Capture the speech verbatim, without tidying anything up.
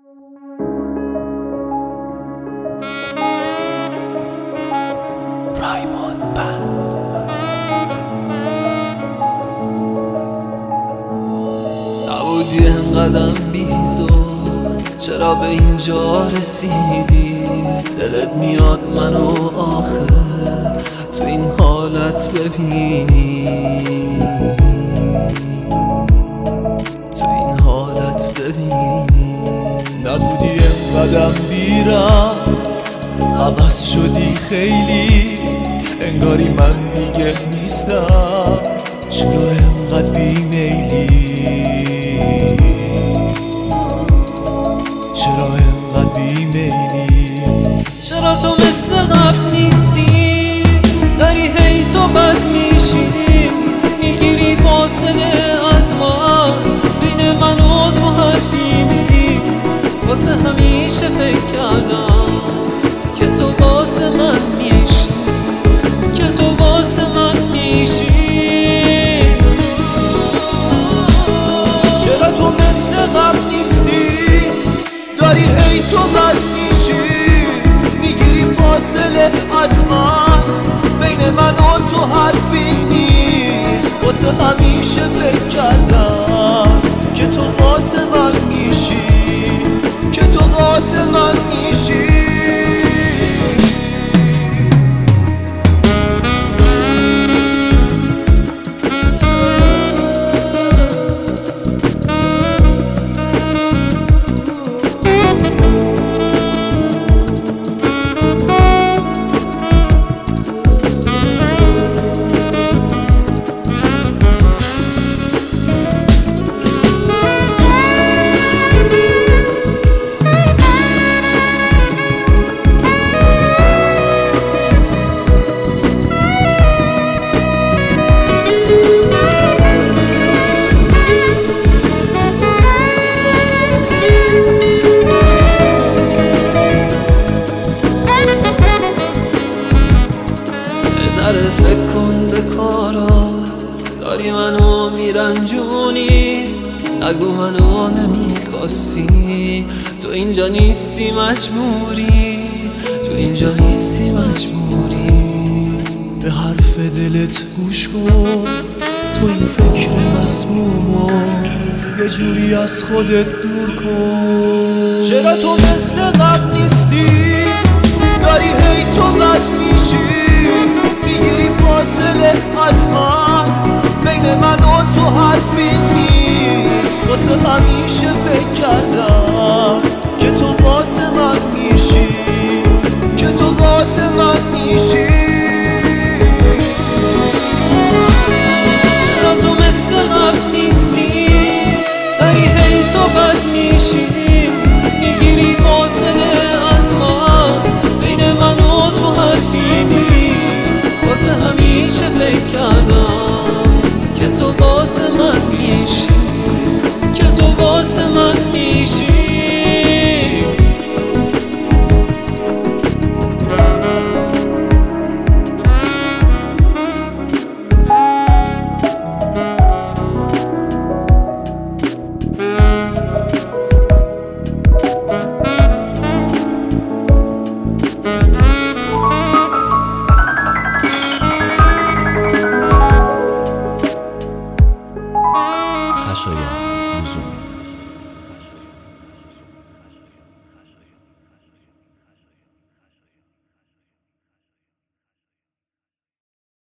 رایمان بند. نبودی انقدم بیزار، چرا به اینجا رسیدی؟ دلت میاد منو آخه تو این حالت ببینی، تو این حالت ببینی. نبودی انقدم بیرم، عوض شدی خیلی، انگاری من دیگه نیستم. چرا انقدر بیمیلی؟ چرا انقدر بیمیلی؟ چرا تو مثل قبل نیستی؟ داری هی تو بد میشی، میگیری فاصله از من، بین من و تو حرفی نیست. واسه همیشه فکر کردم که تو واسه من میشی، که تو واسه من میشی. چرا تو مثل قبل نیستی؟ داری هی تو بد میشی، میگیری فاصله از من، بین من و تو حرفی نیست. واسه همیشه فکر کردم که تو واسه من میشی، که تو واسه من میشی. فکر کن به کارات، داری منو میرنجونی. نگو منو نمیخواستی، تو اینجا نیستی مجبوری، تو اینجا نیستی مجبوری. به حرف دلت گوش کن، تو این فکر مسمومو یه جوری از خودت دور کن. چرا تو مثل قبل نیستی؟ داری هی تو بد میشی، میگیری فاصله از من، بین من و تو حرفی نیست. واسه همیشه فکر کردم که تو واسه من میشی، که تو واسه من میشی. چرا تو مثل قبل نیستی؟ داری هی تو بد میشی، میگیری فاصله از من، بین من و تو حرفی نیست. واسه همیشه فکر کردم که تو واسه من میشی، که تو واسه من میشی.